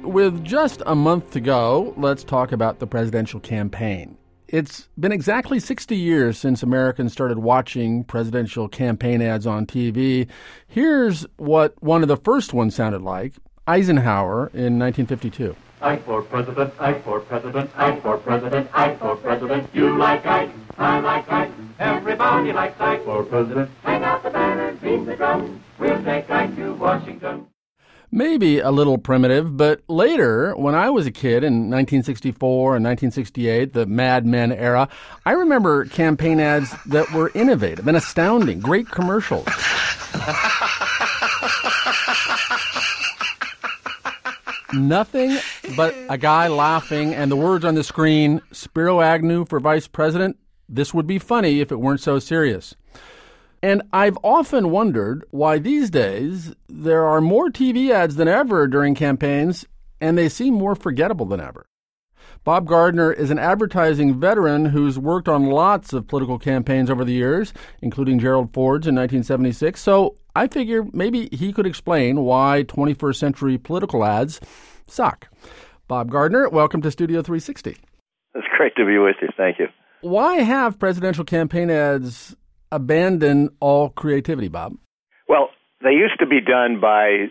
With just a month to go, let's talk about the presidential campaign. It's been exactly 60 years since Americans started watching presidential campaign ads on TV. Here's what one of the first ones sounded like: Eisenhower in 1952. Ike for president, Ike for president, Ike for president, Ike for president. You like Ike, I like Ike, everybody likes Ike for president. Hang out the banner, beat the drum, we'll take Ike to Washington. Maybe a little primitive, but later, when I was a kid in 1964 and 1968, the Mad Men era, I remember campaign ads that were innovative and astounding, great commercials. Nothing but a guy laughing and the words on the screen, Spiro Agnew for vice president. This would be funny if it weren't so serious. And I've often wondered why these days there are more TV ads than ever during campaigns, and they seem more forgettable than ever. Bob Gardner is an advertising veteran who's worked on lots of political campaigns over the years, including Gerald Ford's in 1976. So I figure maybe he could explain why 21st century political ads suck. Bob Gardner, welcome to Studio 360. It's great to be with you. Thank you. Why have presidential campaign ads abandon all creativity, Bob? Well, they used to be done by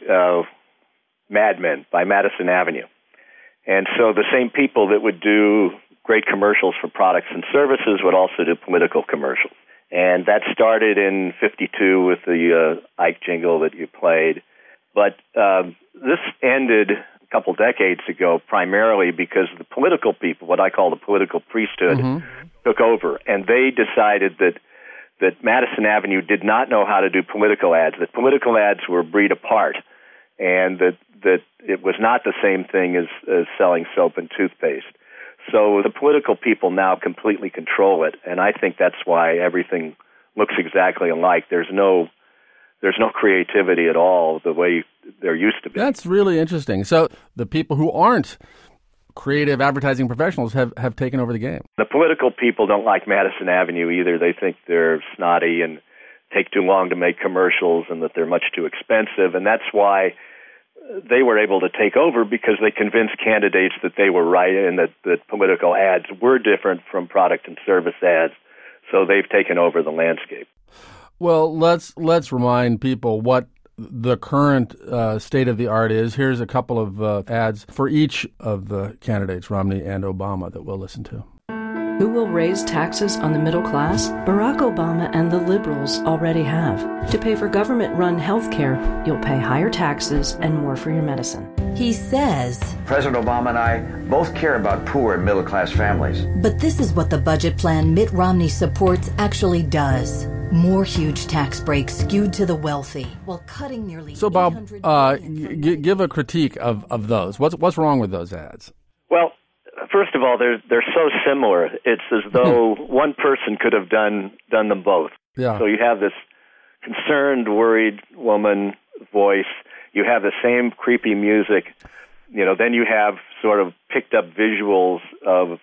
Mad Men, by Madison Avenue. And so the same people that would do great commercials for products and services would also do political commercials. And that started in 52 with the Ike jingle that you played. But this ended a couple decades ago primarily because the political people, what I call the political priesthood, took over. And they decided that Madison Avenue did not know how to do political ads, that political ads were a breed apart, and that it was not the same thing as selling soap and toothpaste. So the political people now completely control it, and I think that's why everything looks exactly alike. There's no creativity at all the way there used to be. That's really interesting. So the people who aren't creative advertising professionals have taken over the game. The political people don't like Madison Avenue either. They think they're snotty and take too long to make commercials and that they're much too expensive, and that's why they were able to take over, because they convinced candidates that they were right and that political ads were different from product and service ads. So they've taken over the landscape. Well, let's remind people what the current state of the art is. Here's a couple of ads for each of the candidates, Romney and Obama, that we'll listen to. Who will raise taxes on the middle class? Barack Obama and the liberals already have. To pay for government-run health care, you'll pay higher taxes and more for your medicine. He says, President Obama and I both care about poor and middle-class families. But this is what the budget plan Mitt Romney supports actually does. More huge tax breaks skewed to the wealthy, while cutting nearly. So, Bob, give a critique of those. What's wrong with those ads? Well, first of all, they're so similar. It's as though one person could have done them both. Yeah. So you have this concerned, worried woman voice. You have the same creepy music. Then you have sort of picked up visuals of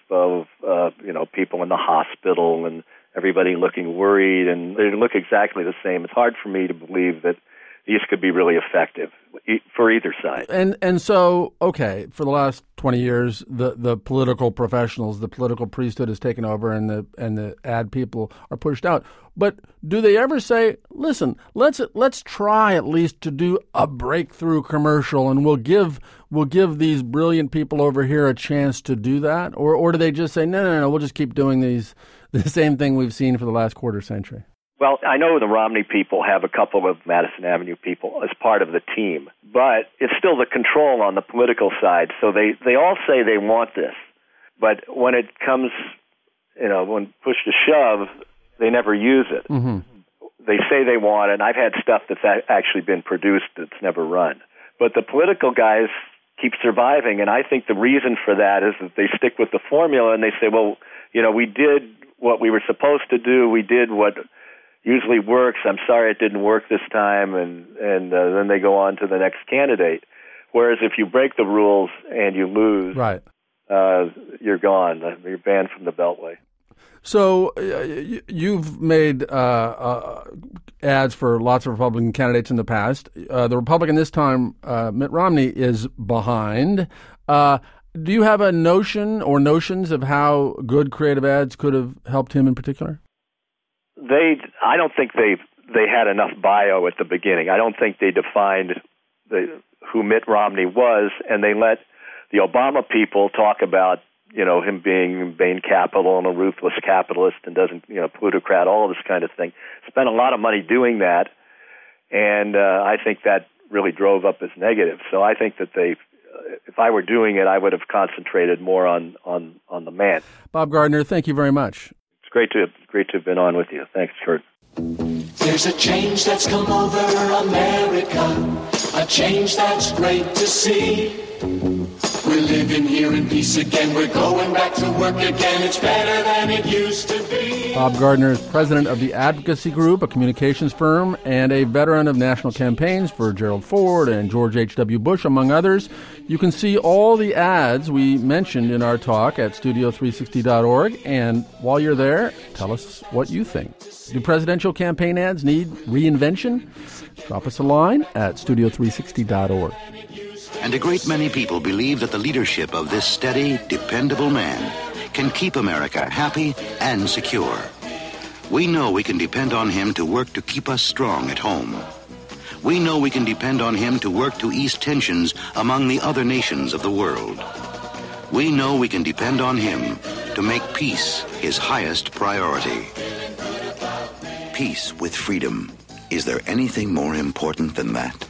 people in the hospital and everybody looking worried, and they look exactly the same. It's hard for me to believe that these could be really effective for either side. And so, okay, for the last 20 years, the political professionals, the political priesthood has taken over, and the ad people are pushed out. But do they ever say, listen, let's try at least to do a breakthrough commercial, and we'll give these brilliant people over here a chance to do that? Or do they just say, no, we'll just keep doing the same thing we've seen for the last quarter century? Well, I know the Romney people have a couple of Madison Avenue people as part of the team, but it's still the control on the political side. So they all say they want this, but when it comes, when push to shove, they never use it. Mm-hmm. They say they want it, and I've had stuff that's actually been produced that's never run. But the political guys keep surviving, and I think the reason for that is that they stick with the formula, and they say, well, we did what we were supposed to do. We did what usually works. I'm sorry it didn't work this time, and then they go on to the next candidate. Whereas if you break the rules and you lose, right, you're gone. You're banned from the Beltway. So you've made ads for lots of Republican candidates in the past. The Republican this time, Mitt Romney, is behind. Do you have a notion or notions of how good creative ads could have helped him in particular? I don't think they had enough bio at the beginning. I don't think they defined who Mitt Romney was, and they let the Obama people talk about, him being Bain Capital and a ruthless capitalist and doesn't, plutocrat, all of this kind of thing. Spent a lot of money doing that, and I think that really drove up his negative. So I think that if I were doing it, I would have concentrated more on the man. Bob Gardner, thank you very much. It's great to have been on with you. Thanks, Kurt. There's a change that's come over America, a change that's great to see. We're living here in peace again. We're going back to work again. It's better than it used to be. Bob Gardner is president of the Advocacy Group, a communications firm, and a veteran of national campaigns for Gerald Ford and George H.W. Bush, among others. You can see all the ads we mentioned in our talk at Studio360.org. And while you're there, tell us what you think. Do presidential campaign ads need reinvention? Drop us a line at Studio360.org. And a great many people believe that the leadership of this steady, dependable man can keep America happy and secure. We know we can depend on him to work to keep us strong at home. We know we can depend on him to work to ease tensions among the other nations of the world. We know we can depend on him to make peace his highest priority. Peace with freedom. Is there anything more important than that?